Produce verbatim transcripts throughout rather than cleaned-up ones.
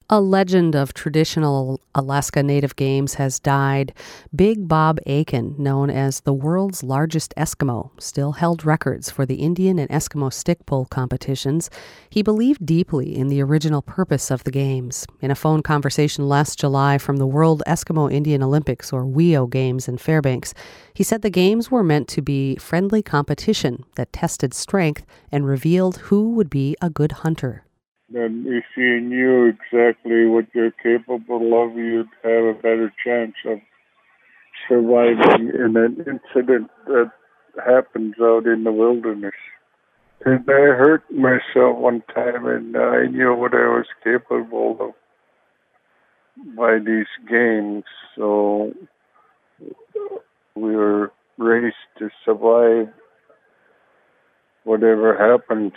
A legend of traditional Alaska Native games has died. Big Bob Akin, known as the world's largest Eskimo, still held records for the Indian and Eskimo stick pull competitions. He believed deeply in the original purpose of the games. In a phone conversation last July from the World Eskimo Indian Olympics, or W E O Games in Fairbanks, he said the games were meant to be friendly competition that tested strength and revealed who would be a good hunter. Then if you knew exactly what you're capable of, you'd have a better chance of surviving in an incident that happens out in the wilderness. And I hurt myself one time, and I knew what I was capable of by these games. So we were raced to survive whatever happens.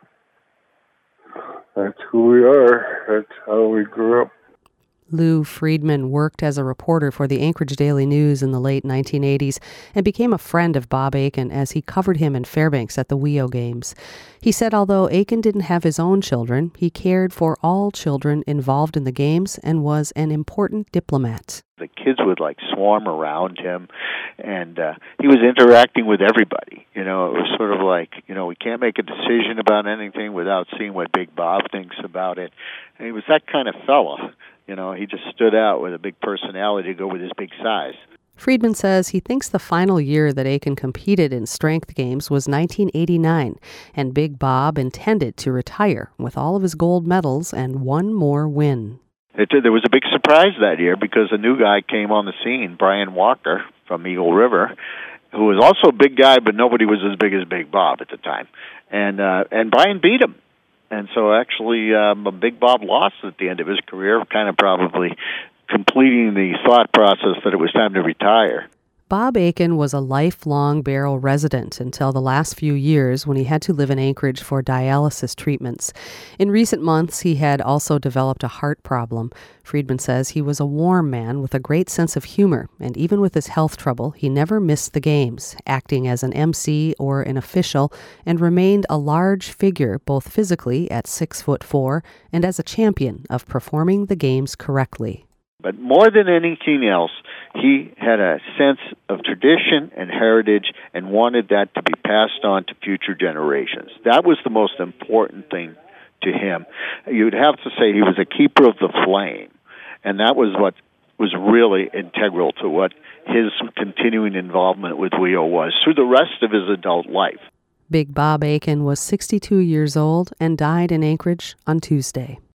That's who we are. That's how we grew up. Lou Friedman worked as a reporter for the Anchorage Daily News in the late nineteen eighties and became a friend of Bob Akin as he covered him in Fairbanks at the W E O Games. He said although Akin didn't have his own children, he cared for all children involved in the games and was an important diplomat. The kids would like swarm around him, and uh, he was interacting with everybody. You know, it was sort of like, you know, we can't make a decision about anything without seeing what Big Bob thinks about it. And he was that kind of fella. You know, he just stood out with a big personality to go with his big size. Friedman says he thinks the final year that Akin competed in strength games was nineteen eighty-nine, and Big Bob intended to retire with all of his gold medals and one more win. It, there was a big surprise that year because a new guy came on the scene, Brian Walker from Eagle River, who was also a big guy, but nobody was as big as Big Bob at the time. And uh, and Brian beat him. And so actually um, Big Bob lost at the end of his career, kind of probably completing the thought process that it was time to retire. Bob Akin was a lifelong Barrow resident until the last few years when he had to live in Anchorage for dialysis treatments. In recent months, he had also developed a heart problem. Friedman says he was a warm man with a great sense of humor, and even with his health trouble, he never missed the games, acting as an M C or an official, and remained a large figure both physically at six foot four and as a champion of performing the games correctly. But more than anything else, he had a sense of tradition and heritage and wanted that to be passed on to future generations. That was the most important thing to him. You'd have to say he was a keeper of the flame, and that was what was really integral to what his continuing involvement with W E O was through the rest of his adult life. Big Bob Akin was sixty-two years old and died in Anchorage on Tuesday.